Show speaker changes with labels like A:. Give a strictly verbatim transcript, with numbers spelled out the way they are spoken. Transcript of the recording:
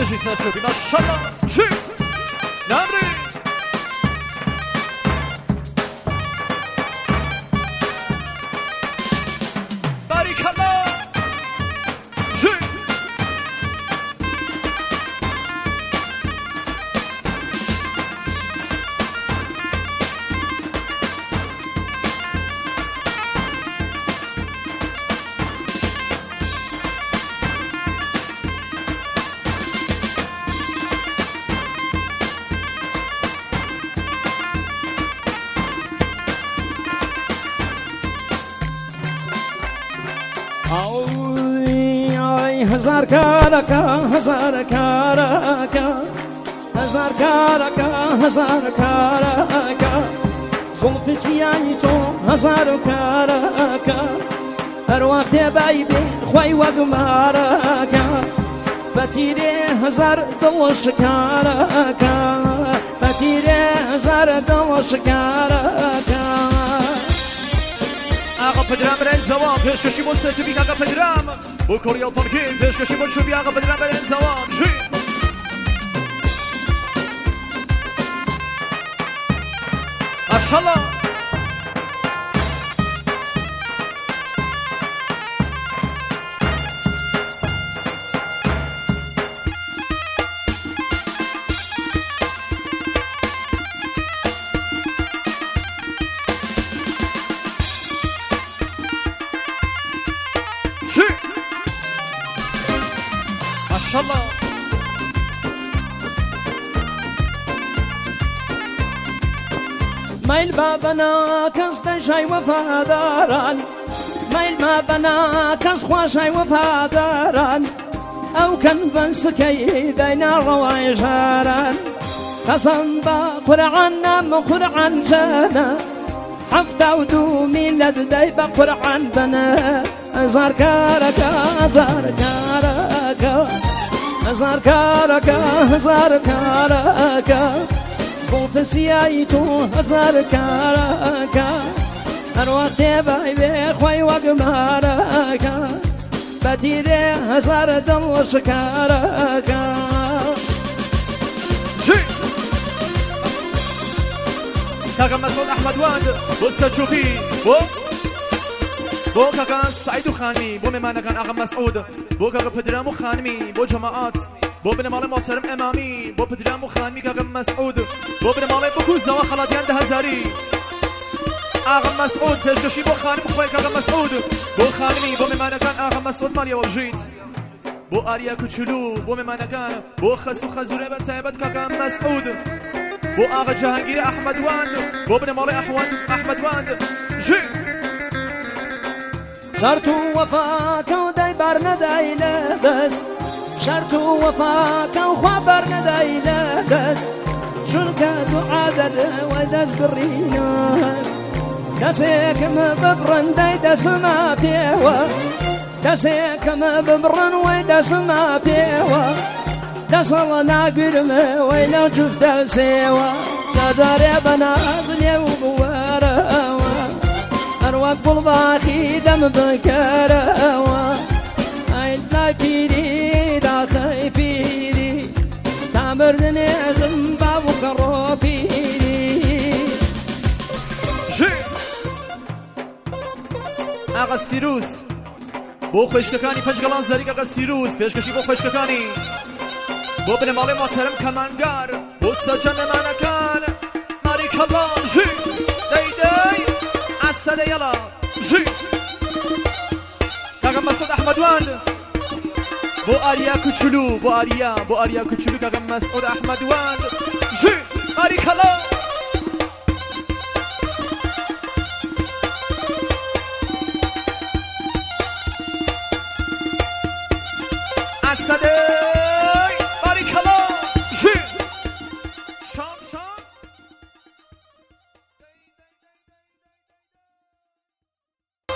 A: باشی سرچوبی ماشالله چی نمری باریکالله چی
B: هزار كاركا هزار كاركا هزار كاركا هزار كاركا زلف سيايتو هزار كاركا أروقت بايبي خوي وقماركا بتيري هزار دلش كاركا بتيري هزار دلش كاركا
A: آقا پدرم برن زوام پیشکشی مستجه بی آقا پدرم بو کوریال پانکین پیشکشی مستجه بی آقا پدرم برن زوام چی ماشالله ماشالله
B: ميل بابنا كست شاي وفاداران ميل بابنا كس خواشاي وفاداران او كان بنسكي دينا روايجاران قسم بقرعنا مقرعن جانا حفتا ودومي لدي بقرعن بنا ازار كاركا ازار كاركا ازار كاركا ازار كاركا زلف سيايتو هزار كاركا أروقت بايبي خوي وقماركا بتيري هزار دلش كاركا
A: كاكا مسعود أحمد واند بستجوبي بو بو كاكا سعيد خانمي بو ممانا كان آقا مسعود بو كاكا پدرام خانمي بو جماعات بو بن مال محترم امامی بو پدرام خانمی کاغا مسعود بو بن مال بو کوزا و خلاتیان ده هزاری آقا مسعود پیشکشی بو خانم خوی کاغا مسعود بو خانمی بو ممانکان آقا مسعود مالیا و بجید بو آریا کوچولو بو ممانکان بو خسو خزوره به تایبت کاغا مسعود بو آقا جهانگیر احمد واند بو بن مال احوان احمد واند جید
B: شرط وفاك وداي برنا دايلا بس شرط وفاك وخبر ندايلا بس شنك تعادد ودس برينا دسيك مببرن داي دس ما بيوا دسيك مببرن ويدس ما بيوا دس الله ناقرم ويلو جفت سيوا تداري بنازني وبوارا أروق بالضاخي دم بكروا أنت فيني دا خايفيني تعمرني غنبا وقروبيني
A: آقا سیروس بو خوشککانی پشگلان زریق آقا سیروس پیشکشی بو خوشککانی بو بن مال محترم کمانگار بو سجن منکان ماری کلان جی دی دی اسد یلا جی کاغا مسعود احمد واند بو آریا کوچولو بو آریا بو آریا کوچولو کاغا مسعود احمد واند جی ماری کلان